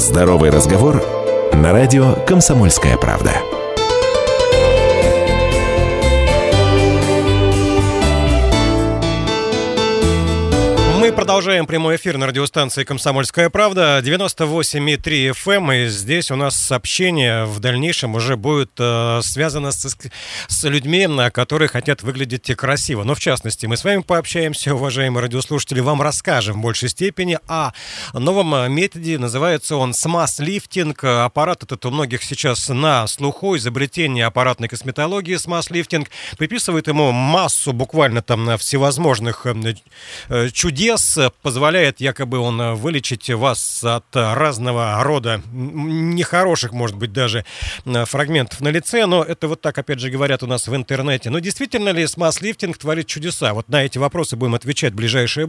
Здоровый разговор на радио «Комсомольская правда». Мы продолжаем прямой эфир на радиостанции «Комсомольская правда», 98,3 FM, и здесь у нас сообщение в дальнейшем уже будет связано с людьми, которые хотят выглядеть красиво. Но в частности, мы с вами пообщаемся, уважаемые радиослушатели, вам расскажем в большей степени о новом методе, называется он смаз-лифтинг. Аппарат этот у многих сейчас на слуху, изобретение аппаратной косметологии смаз-лифтинг, приписывает ему массу буквально там всевозможных чудес, позволяет якобы он вылечить вас от разного рода нехороших, может быть, даже фрагментов на лице, но это вот так, опять же, говорят у нас в интернете. Но действительно ли смаз-лифтинг творит чудеса? Вот на эти вопросы будем отвечать в ближайшем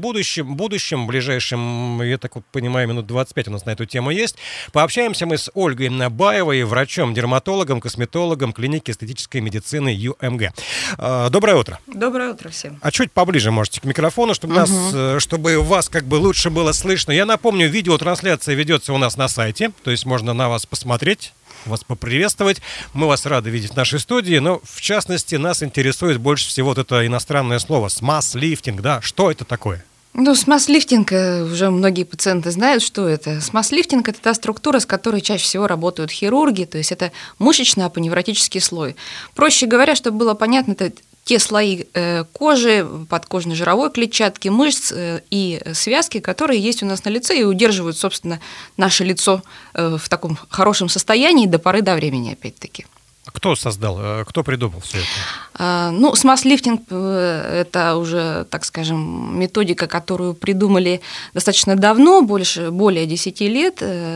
будущем, я так вот понимаю, минут 25 у нас на эту тему есть. Пообщаемся мы с Ольгой Баевой, врачом-дерматологом, косметологом клиники эстетической медицины ЮМГ. Доброе утро. Доброе утро всем. А чуть поближе можете к микрофону, чтобы вас как бы лучше было слышно. Я напомню, видеотрансляция ведется у нас на сайте, то есть можно на вас посмотреть, вас поприветствовать. Мы вас рады видеть в нашей студии, но в частности нас интересует больше всего вот это иностранное слово смаз-лифтинг, да? Что это такое? Смаз-лифтинг, уже многие пациенты знают, что это. Смаз-лифтинг – это та структура, с которой чаще всего работают хирурги, то есть это мышечно-апоневротический слой. Проще говоря, чтобы было понятно, это те слои кожи, подкожной жировой клетчатки, мышц и связки, которые есть у нас на лице и удерживают, собственно, наше лицо в таком хорошем состоянии до поры до времени, опять-таки. Кто создал, кто придумал все это? Смаз-лифтинг – это уже, так скажем, методика, которую придумали достаточно давно, более 10 лет.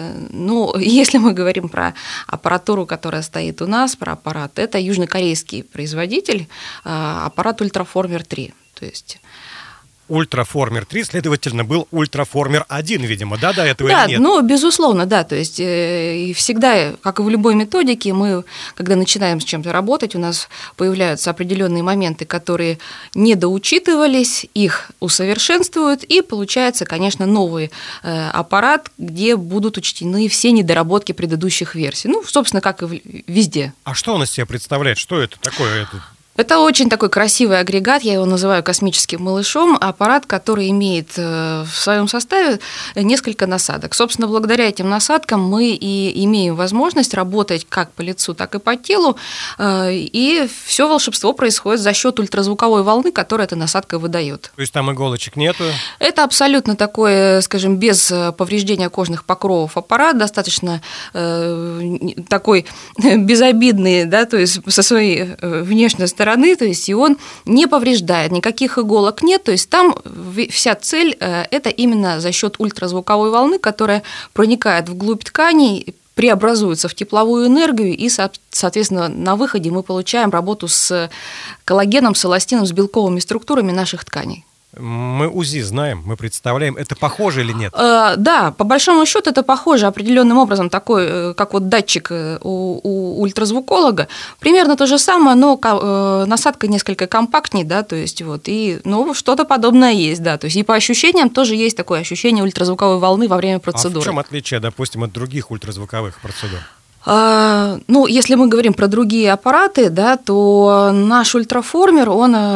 Но если мы говорим про аппаратуру, которая стоит у нас, про аппарат, это южнокорейский производитель, аппарат Ультраформер 3. То есть Ультраформер 3, следовательно, был Ультраформер 1, видимо, да, до этого или нет? Да, безусловно, да, то есть и всегда, как и в любой методике, мы, когда начинаем с чем-то работать, у нас появляются определенные моменты, которые недоучитывались, их усовершенствуют, и получается, конечно, новый аппарат, где будут учтены все недоработки предыдущих версий, собственно, как и везде. А что он из себя представляет? Что это такое? Это очень такой красивый агрегат, я его называю космическим малышом, аппарат, который имеет в своем составе несколько насадок. Собственно, благодаря этим насадкам мы и имеем возможность работать как по лицу, так и по телу, и все волшебство происходит за счет ультразвуковой волны, которую эта насадка выдает. То есть там иголочек нету? Это абсолютно такой, скажем, без повреждения кожных покровов аппарат, достаточно такой безобидный, да, то есть со своей внешней стороны, то есть и он не повреждает, никаких иголок нет, то есть там вся цель – это именно за счет ультразвуковой волны, которая проникает вглубь тканей, преобразуется в тепловую энергию, и, соответственно, на выходе мы получаем работу с коллагеном, с эластином, с белковыми структурами наших тканей. Мы УЗИ знаем, мы представляем, это похоже или нет? Да, по большому счету это похоже определенным образом, такой, как вот датчик у ультразвуколога. Примерно то же самое, но насадка несколько компактнее, да, то есть вот, и, что-то подобное есть, да, то есть и по ощущениям тоже есть такое ощущение ультразвуковой волны во время процедуры. А в чем отличие, допустим, от других ультразвуковых процедур? Если мы говорим про другие аппараты, да, то наш ультраформер,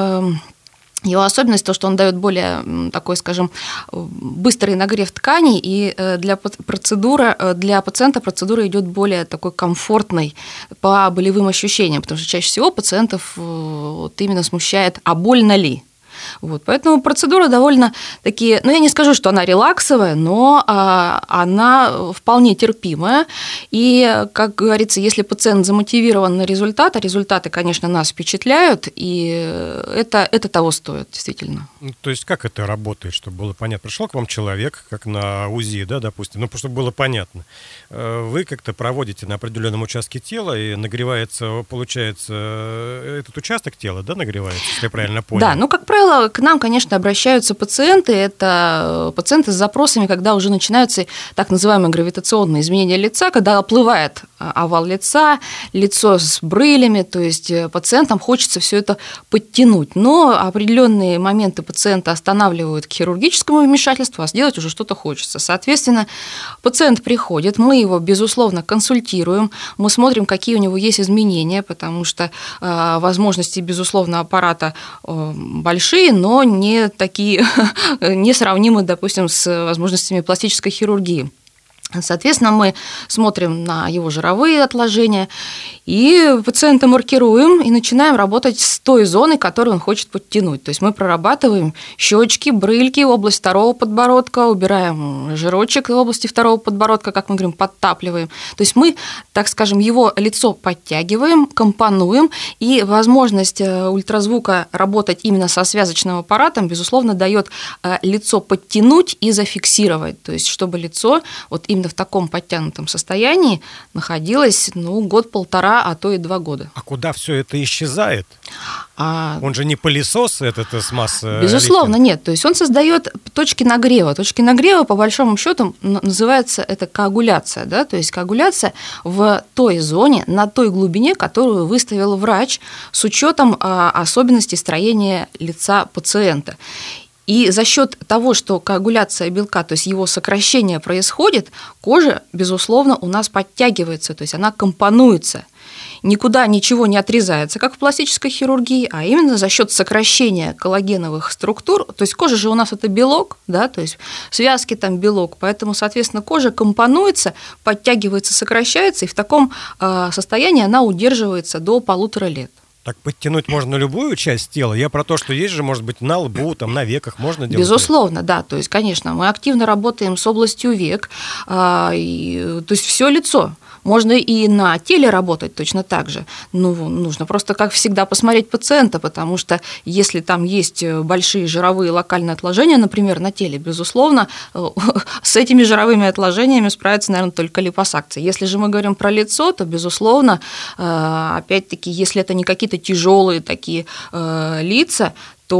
его особенность то, что он дает более такой, скажем, быстрый нагрев тканей, и для пациента процедура идет более такой комфортной по болевым ощущениям, потому что чаще всего пациентов именно смущает, а больно ли. Поэтому процедура довольно-таки, я не скажу, что она релаксовая, но она вполне терпимая. И, как говорится, если пациент замотивирован на результат, а результаты, конечно, нас впечатляют, и это того стоит, действительно. То есть как это работает, чтобы было понятно? Пришел к вам человек, как на УЗИ, да, допустим, чтобы было понятно. Вы как-то проводите на определенном участке тела, и нагревается, получается, этот участок тела, да, нагревается, если я правильно понял? Да, как правило, правило, к нам, конечно, обращаются пациенты. Это пациенты с запросами, когда уже начинаются так называемые гравитационные изменения лица, когда оплывает овал лица, лицо с брылями, то есть пациентам хочется все это подтянуть. Но определенные моменты пациента останавливают к хирургическому вмешательству, а сделать уже что-то хочется. Соответственно, пациент приходит, мы его, безусловно, консультируем, мы смотрим, какие у него есть изменения, потому что возможности, безусловно, аппарата большие, но не такие, несравнимы, допустим, с возможностями пластической хирургии. Соответственно, мы смотрим на его жировые отложения и пациента маркируем и начинаем работать с той зоной, которую он хочет подтянуть. То есть мы прорабатываем щечки, брыльки, область второго подбородка, убираем жирочек в области второго подбородка, как мы говорим, подтапливаем. То есть мы, так скажем, его лицо подтягиваем, компонуем, и возможность ультразвука работать именно со связочным аппаратом, безусловно, дает лицо подтянуть и зафиксировать. То есть чтобы лицо вот именно в таком подтянутом состоянии находилось, год-полтора, а то и 2 года. А куда все это исчезает? Он же не пылесос, этот с массы. Безусловно, нет. То есть он создает точки нагрева. Точки нагрева, по большому счету, называется это коагуляция. Да? То есть коагуляция в той зоне, на той глубине, которую выставил врач, с учетом особенностей строения лица пациента. И за счет того, что коагуляция белка, то есть его сокращение происходит, кожа, безусловно, у нас подтягивается, то есть она компонуется. Никуда ничего не отрезается, как в пластической хирургии, а именно за счет сокращения коллагеновых структур. То есть кожа же у нас это белок, да, то есть связки там белок, поэтому, соответственно, кожа компонуется, подтягивается, сокращается, и в таком состоянии она удерживается до 1,5 лет. Так подтянуть можно любую часть тела? Я про то, что есть же, может быть, на лбу, там, на веках можно делать? Безусловно, да. То есть, конечно, мы активно работаем с областью век, то есть все лицо. Можно и на теле работать точно так же. Нужно просто, как всегда, посмотреть пациента, потому что если там есть большие жировые локальные отложения, например, на теле, безусловно, с этими жировыми отложениями справится, наверное, только липосакция. Если же мы говорим про лицо, то, безусловно, опять-таки, если это не какие-то тяжелые такие лица,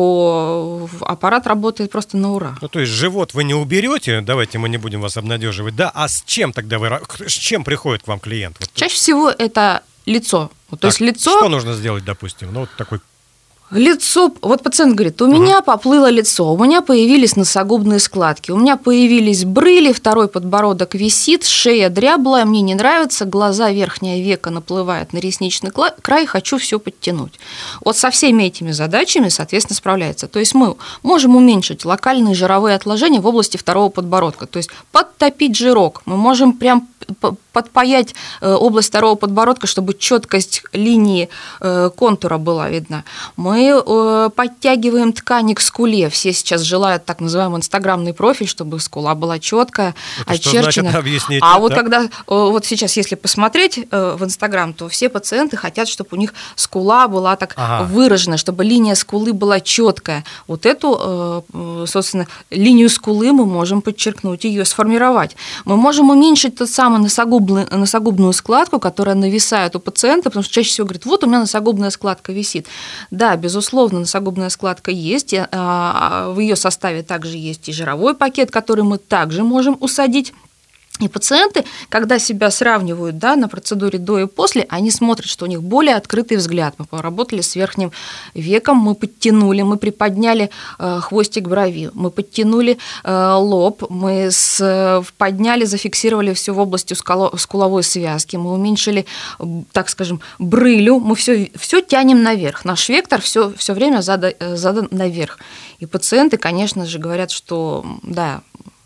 то аппарат работает просто на ура. То есть живот вы не уберете, давайте мы не будем вас обнадеживать, да? А с чем тогда с чем приходит к вам клиент? Чаще всего это лицо. То есть лицо. Что нужно сделать, допустим? Вот такой. Лицо, вот пациент говорит, у меня поплыло лицо, у меня появились носогубные складки, у меня появились брыли, второй подбородок висит, шея дряблая, мне не нравится, глаза, верхнее веко наплывает на ресничный край, хочу все подтянуть. Вот со всеми этими задачами, соответственно, справляется. То есть мы можем уменьшить локальные жировые отложения в области второго подбородка, то есть подтопить жирок, мы можем прям подпаять область второго подбородка, чтобы четкость линии контура была видна. Мы подтягиваем ткани к скуле. Все сейчас желают так называемый инстаграмный профиль, чтобы скула была четкая, очерчена. Что значит, объясните? А вот когда вот сейчас, если посмотреть в инстаграм, то все пациенты хотят, чтобы у них скула была так выражена, чтобы линия скулы была четкая. Вот эту, собственно, линию скулы мы можем подчеркнуть, ее сформировать. Мы можем уменьшить тот самый носогубную складку, которая нависает у пациента, потому что чаще всего говорит, вот у меня носогубная складка висит. Да, безусловно, носогубная складка есть, в ее составе также есть и жировой пакет, который мы также можем усадить. И пациенты, когда себя сравнивают, да, на процедуре до и после, они смотрят, что у них более открытый взгляд. Мы поработали с верхним веком, мы подтянули, мы приподняли хвостик брови, мы подтянули лоб, мы подняли, зафиксировали все в области скуловой связки, мы уменьшили, так скажем, брылю, мы все тянем наверх. Наш вектор все время задан наверх. И пациенты, конечно же, говорят, что да,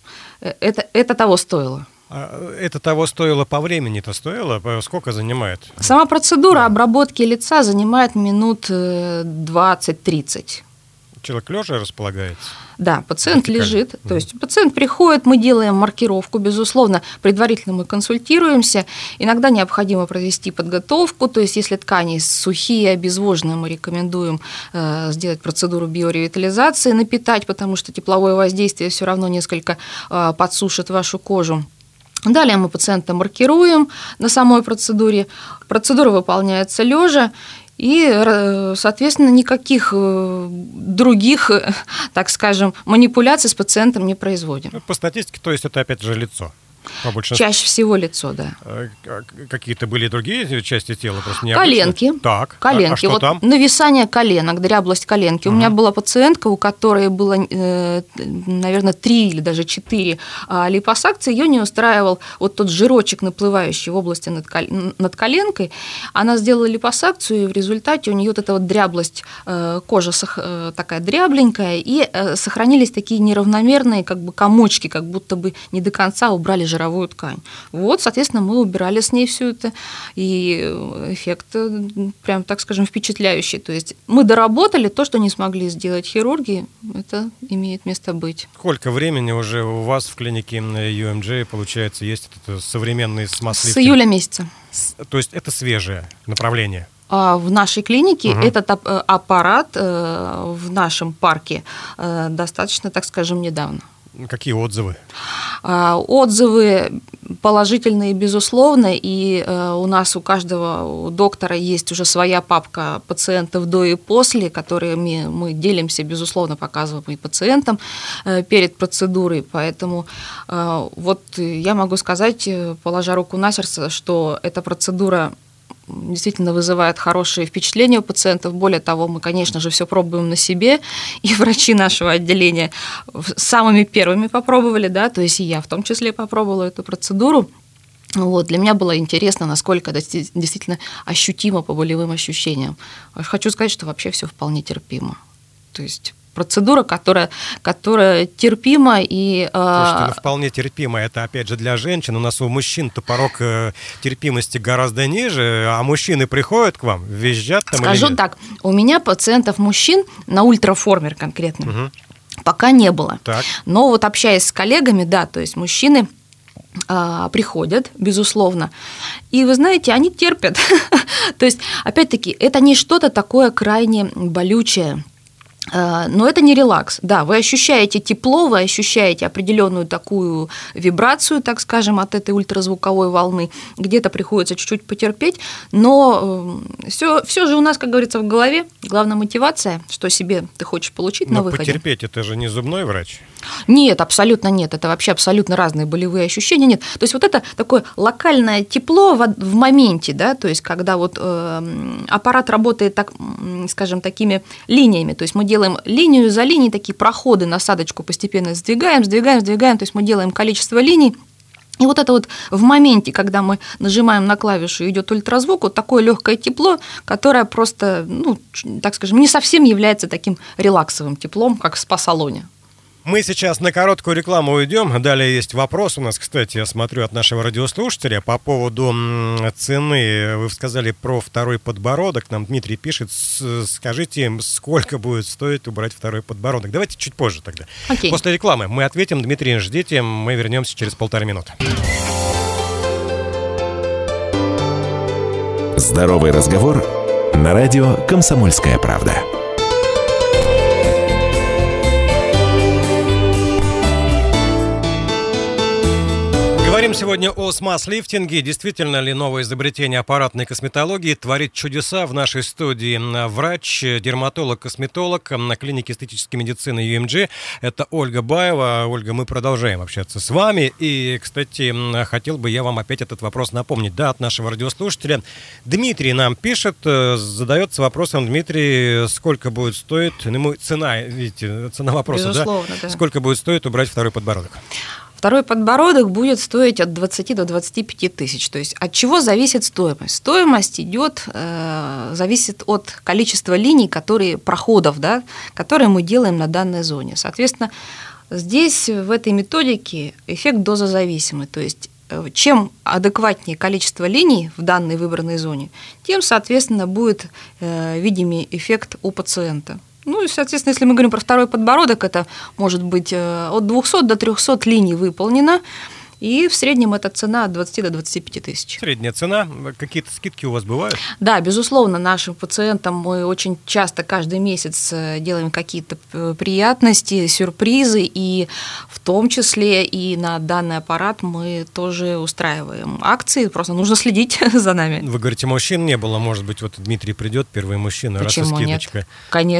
это того стоило. Это того стоило по времени-то стоило? Сколько занимает? Сама процедура обработки лица занимает минут 20-30. Человек лежа располагается? Да, пациент лежит, то есть пациент приходит, мы делаем маркировку, безусловно, предварительно мы консультируемся, иногда необходимо провести подготовку, то есть если ткани сухие, обезвоженные, мы рекомендуем сделать процедуру биоревитализации, напитать, потому что тепловое воздействие все равно несколько подсушит вашу кожу. Далее мы пациента маркируем на самой процедуре. Процедура выполняется лежа, И, соответственно, никаких других, так скажем, манипуляций с пациентом не производим. По статистике, то есть это опять же лицо? Чаще всего лицо, да. Какие-то были другие части тела? Просто коленки. Так. Коленки. А что вот там? нависание коленок, дряблость коленки. У меня была пациентка, у которой было, наверное, 3 или даже 4 липосакции. Ее не устраивал вот тот жирочек, наплывающий в области над коленкой. Она сделала липосакцию, и в результате у нее вот эта вот дряблость, кожа такая дрябленькая, и сохранились такие неравномерные как бы комочки, как будто бы не до конца убрали жировую ткань. Вот, соответственно, мы убирали с ней все это, и эффект прям, так скажем, впечатляющий. То есть мы доработали то, что не смогли сделать хирурги, это имеет место быть. Сколько времени уже у вас в клинике UMG, получается, есть этот современный смаз-лифтинг? С июля месяца. То есть это свежее направление? В нашей клинике этот аппарат в нашем парке достаточно, так скажем, недавно. Какие отзывы? Отзывы положительные, безусловно, и у нас у каждого доктора есть уже своя папка пациентов до и после, которыми мы делимся, безусловно, показываем и пациентам перед процедурой, поэтому вот я могу сказать, положа руку на сердце, что эта процедура действительно вызывает хорошие впечатления у пациентов. Более того, мы, конечно же, все пробуем на себе, и врачи нашего отделения самыми первыми попробовали, да, то есть и я в том числе попробовала эту процедуру. Вот, для меня было интересно, насколько это действительно ощутимо по болевым ощущениям. Хочу сказать, что вообще все вполне терпимо. То есть процедура, которая терпима и... Слушайте, вполне терпима. Это, опять же, для женщин. У нас у мужчин-то порог терпимости гораздо ниже, а мужчины приходят к вам, визжат там. Скажу так, у меня пациентов мужчин на ультраформер конкретно пока не было. Так. Но вот общаясь с коллегами, да, то есть мужчины приходят, безусловно, и вы знаете, они терпят. То есть, опять-таки, это не что-то такое крайне болючее. Но это не релакс. Да, вы ощущаете тепло, вы ощущаете определенную такую вибрацию, так скажем, от этой ультразвуковой волны. Где-то приходится чуть-чуть потерпеть, но все же у нас, как говорится, в голове. Главная мотивация, что себе ты хочешь получить на выходе. Но потерпеть, это же не зубной врач? Нет, абсолютно нет. Это вообще абсолютно разные болевые ощущения. Нет. То есть вот это такое локальное тепло в моменте, да, то есть когда вот аппарат работает, так, скажем, такими линиями, то есть мы делаем линию за линией, такие проходы, насадочку постепенно сдвигаем, то есть мы делаем количество линий. И вот это вот в моменте, когда мы нажимаем на клавишу, идет ультразвук, вот такое легкое тепло, которое просто, ну, так скажем, не совсем является таким релаксовым теплом, как в спа-салоне. Мы сейчас на короткую рекламу уйдем. Далее есть вопрос у нас, кстати, я смотрю, от нашего радиослушателя по поводу цены. Вы сказали про второй подбородок. Нам Дмитрий пишет, скажите им, сколько будет стоить убрать второй подбородок. Давайте чуть позже тогда. Окей. После рекламы мы ответим. Дмитрий, ждите, мы вернемся через 1,5 минуты. Здоровый разговор на радио «Комсомольская правда». Говорим сегодня о смаз-лифтинге. Действительно ли новое изобретение аппаратной косметологии творит чудеса? В нашей студии врач, дерматолог-косметолог на клинике эстетической медицины UMG. Это Ольга Баева. Ольга, мы продолжаем общаться с вами. И, кстати, хотел бы я вам опять этот вопрос напомнить. Да, от нашего радиослушателя. Дмитрий нам пишет, задается вопросом, Дмитрий, сколько будет стоить, цена, видите, цена вопроса, безусловно, да? Сколько будет стоить убрать второй подбородок? Второй подбородок будет стоить от 20 до 25 тысяч. То есть от чего зависит стоимость? Стоимость зависит от количества линий, проходов, да, которые мы делаем на данной зоне. Соответственно, здесь в этой методике эффект дозозависимый. То есть чем адекватнее количество линий в данной выбранной зоне, тем, соответственно, будет видимый эффект у пациента. Ну и, соответственно, если мы говорим про второй подбородок, это может быть от 200 до 300 линий выполнено. И в среднем эта цена от 20 до 25 тысяч. Средняя цена. Какие-то скидки у вас бывают? Да, безусловно, нашим пациентам мы очень часто каждый месяц делаем какие-то приятности, сюрпризы, и в том числе и на данный аппарат мы тоже устраиваем акции, просто нужно следить за нами. Вы говорите, мужчин не было, может быть, вот Дмитрий придет, первый мужчина, Почему раз и скидочка. Нет?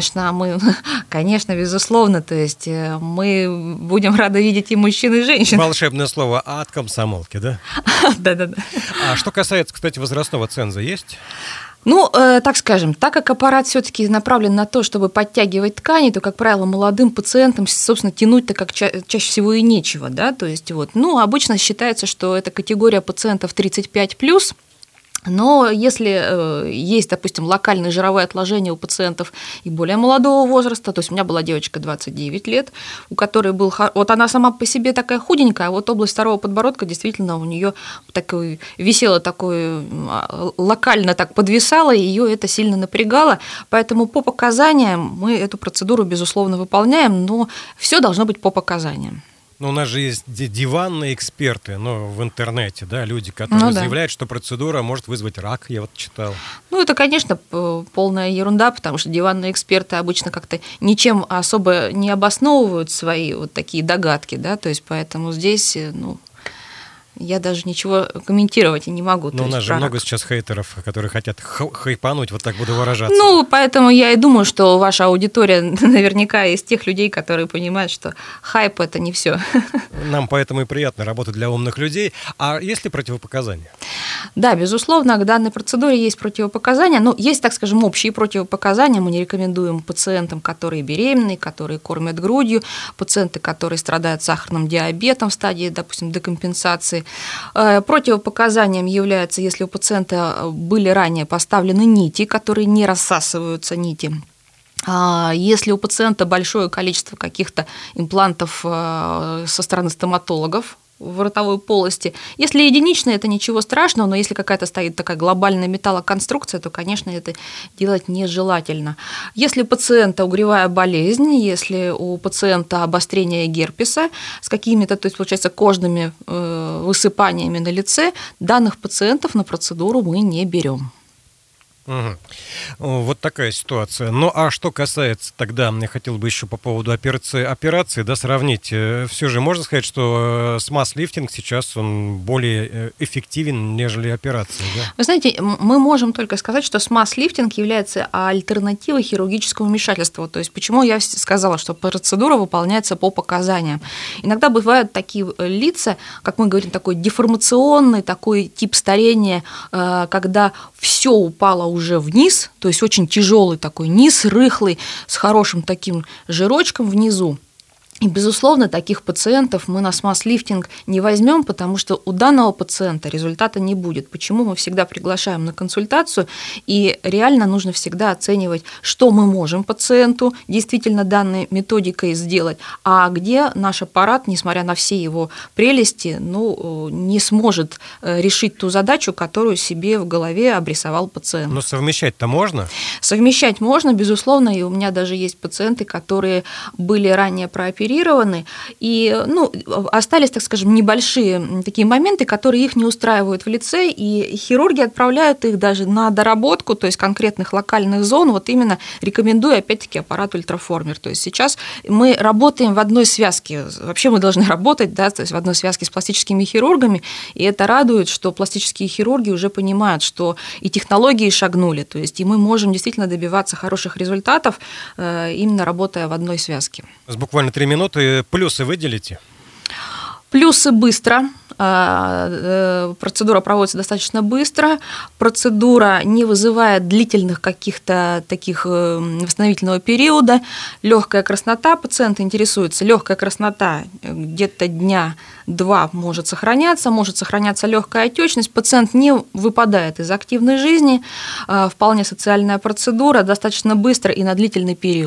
Конечно, безусловно, то есть мы будем рады видеть и мужчин, и женщин. Волшебное слово от комсомолки, да? Да. А что касается, кстати, возрастного ценза, есть? Ну, так скажем, так как аппарат все-таки направлен на то, чтобы подтягивать ткани, то, как правило, молодым пациентам, собственно, тянуть-то как чаще всего и нечего, да, то есть вот, ну, обычно считается, что это категория пациентов 35+, но если есть, допустим, локальные жировые отложения у пациентов и более молодого возраста, то есть у меня была девочка 29 лет, у которой был... Вот она сама по себе такая худенькая, а вот область второго подбородка действительно у нее такой, висела такой, локально так подвисала, и ее это сильно напрягало. Поэтому по показаниям мы эту процедуру, безусловно, выполняем, но все должно быть по показаниям. Ну, у нас же есть диванные эксперты, в интернете, да, люди, которые заявляют, что процедура может вызвать рак, я вот читал. Ну, это, конечно, полная ерунда, потому что диванные эксперты обычно как-то ничем особо не обосновывают свои вот такие догадки, да, то есть поэтому здесь, я даже ничего комментировать и не могу. Но у нас же много сейчас хейтеров, которые хотят хайпануть, вот так буду выражаться. Ну, поэтому я и думаю, что ваша аудитория наверняка из тех людей, которые понимают, что хайп – это не все. Нам поэтому и приятно работать для умных людей. А есть ли противопоказания? Да, безусловно, к данной процедуре есть противопоказания. Но есть, так скажем, общие противопоказания. Мы не рекомендуем пациентам, которые беременны, которые кормят грудью, пациенты, которые страдают сахарным диабетом в стадии, допустим, декомпенсации. Противопоказанием является, если у пациента были ранее поставлены нити, которые не рассасываются нити. Если у пациента большое количество каких-то имплантов со стороны стоматологов в ротовой полости. Если единичные, это ничего страшного, но если какая-то стоит такая глобальная металлоконструкция, то, конечно, это делать нежелательно. Если у пациента угревая болезнь, если у пациента обострение герпеса с какими-то, то есть, получается, кожными высыпаниями на лице, данных пациентов на процедуру мы не берем. Угу. Вот такая ситуация. Ну, а что касается тогда, я хотел бы еще по поводу операции, да, сравнить. Все же можно сказать, что смаз-лифтинг сейчас он более эффективен, нежели операция, да? Вы знаете, мы можем только сказать, что смаз-лифтинг является альтернативой хирургическому вмешательству. То есть почему я сказала, что процедура выполняется по показаниям. Иногда бывают такие лица, как мы говорим, такой деформационный, такой тип старения, когда все упало уже вниз, то есть очень тяжелый такой низ, рыхлый, с хорошим таким жирочком внизу. И, безусловно, таких пациентов мы на смаз-лифтинг не возьмем, потому что у данного пациента результата не будет. Почему мы всегда приглашаем на консультацию, и реально нужно всегда оценивать, что мы можем пациенту действительно данной методикой сделать, а где наш аппарат, несмотря на все его прелести, не сможет решить ту задачу, которую себе в голове обрисовал пациент. Но совмещать-то можно? Совмещать можно, безусловно, и у меня даже есть пациенты, которые были ранее прооперированы, и остались, так скажем, небольшие такие моменты, которые их не устраивают в лице, и хирурги отправляют их даже на доработку, то есть конкретных локальных зон, вот именно рекомендуя, опять-таки, аппарат ультраформер. То есть сейчас мы работаем в одной связке, вообще мы должны работать, да, то есть в одной связке с пластическими хирургами, и это радует, что пластические хирурги уже понимают, что и технологии шагнули, то есть и мы можем действительно добиваться хороших результатов, именно работая в одной связке. Буквально 3 минуты. Плюсы выделите? Плюсы быстро. Процедура проводится достаточно быстро. Процедура не вызывает длительных каких-то таких восстановительного периода. Легкая краснота. Пациент интересуется. Легкая краснота где-то дня 2 может сохраняться легкая отечность. Пациент не выпадает из активной жизни. Вполне социальная процедура, достаточно быстро и на длительный период.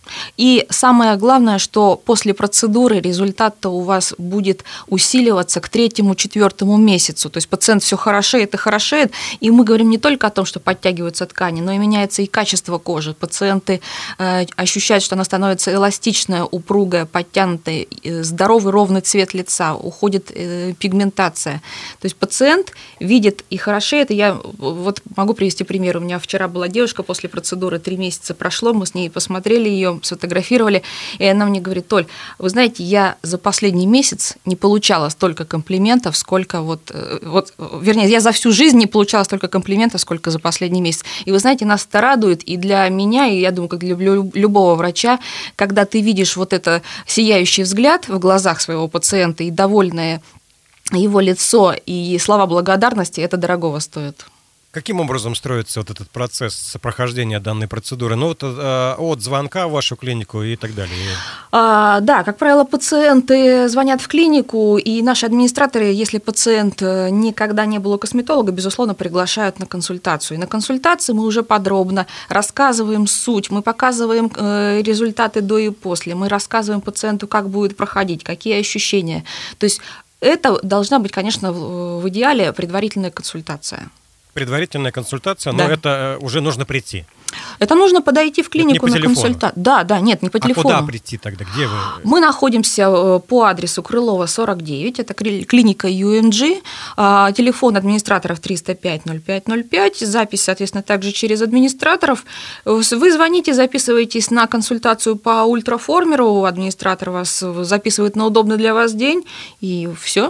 И самое главное, что после процедуры результат-то у вас будет усиливаться к 3-4 месяцу. То есть пациент все хорошеет и хорошеет. И мы говорим не только о том, что подтягиваются ткани, но и меняется и качество кожи. Пациенты ощущают, что она становится эластичная, упругая, подтянутая, здоровый ровный цвет лица, уходит пигментация. То есть пациент видит и хорошеет. И я вот могу привести пример. У меня вчера была девушка после процедуры, 3 месяца прошло, мы с ней посмотрели ее, сфотографировали, и она мне говорит: Оль, вы знаете, я за последний месяц не получала столько комплиментов, сколько вернее, я за всю жизнь не получала столько комплиментов, сколько за последний месяц. И вы знаете, нас это радует, и для меня, и я думаю, как для любого врача, когда ты видишь вот это сияющий взгляд в глазах своего пациента и довольное его лицо, и слова благодарности, это дорогого стоит. Каким образом строится вот этот процесс прохождения данной процедуры? Ну, вот от звонка в вашу клинику и так далее. Да, как правило, пациенты звонят в клинику, и наши администраторы, если пациент никогда не был у косметолога, безусловно, приглашают на консультацию. И на консультации мы уже подробно рассказываем суть, мы показываем результаты до и после, мы рассказываем пациенту, как будет проходить, какие ощущения. То есть это должна быть, конечно, в идеале предварительная консультация. Предварительная консультация, да. Но это уже нужно прийти. Это нужно подойти в клинику на консультацию. Да, нет, не по телефону. А куда прийти тогда? Где вы? Мы находимся по адресу Крылова, 49, это клиника UMG, телефон администраторов 305-0505, запись, соответственно, также через администраторов. Вы звоните, записываетесь на консультацию по ультраформеру, администратор вас записывает на удобный для вас день, и все.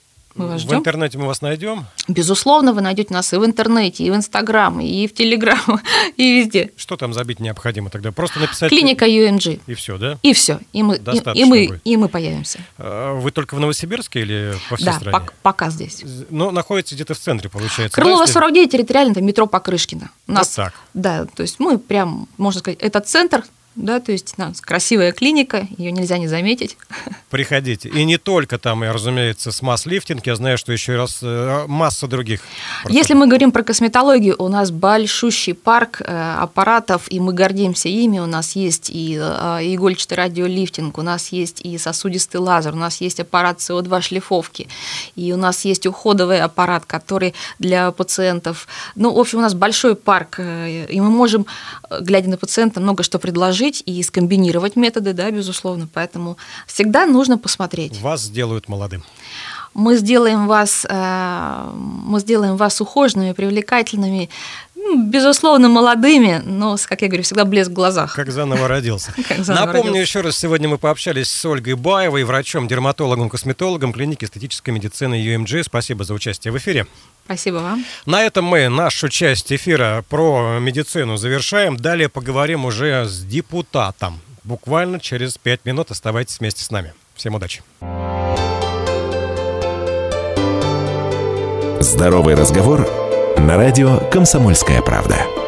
В интернете мы вас найдем? Безусловно, вы найдете нас и в интернете, и в Инстаграм, и в Телеграм, и везде. Что там забить необходимо тогда? Просто написать... Клиника UMG. И все, да? И все. И мы появимся. Вы только в Новосибирске или по всей стране? Да, пока здесь. Но находитесь где-то в центре, получается. Крылова, 49, территориально, это метро Покрышкино. Вот так. Да, то есть мы прям, можно сказать, это центр. Да, то есть у нас красивая клиника, ее нельзя не заметить. Приходите. И не только там, разумеется, с масс-лифтинг, я знаю, что еще раз масса других. Если мы говорим про косметологию, у нас большущий парк аппаратов, и мы гордимся ими. У нас есть и игольчатый радиолифтинг, у нас есть и сосудистый лазер, у нас есть аппарат СО2 шлифовки, и у нас есть уходовый аппарат, который для пациентов... Ну, в общем, у нас большой парк, и мы можем, глядя на пациента, много что предложить и скомбинировать методы, да, безусловно. Поэтому всегда нужно посмотреть. Вас сделают молодым. Мы сделаем вас ухоженными, привлекательными, безусловно, молодыми, но, как я говорю, всегда блеск в глазах. Как заново родился. Напомню еще раз, сегодня мы пообщались с Ольгой Баевой, врачом-дерматологом, косметологом клиники эстетической медицины UMG. Спасибо за участие в эфире. Спасибо вам. На этом мы нашу часть эфира про медицину завершаем. Далее поговорим уже с депутатом. Буквально через 5 минут. Оставайтесь вместе с нами. Всем удачи. Здоровый разговор на радио «Комсомольская правда».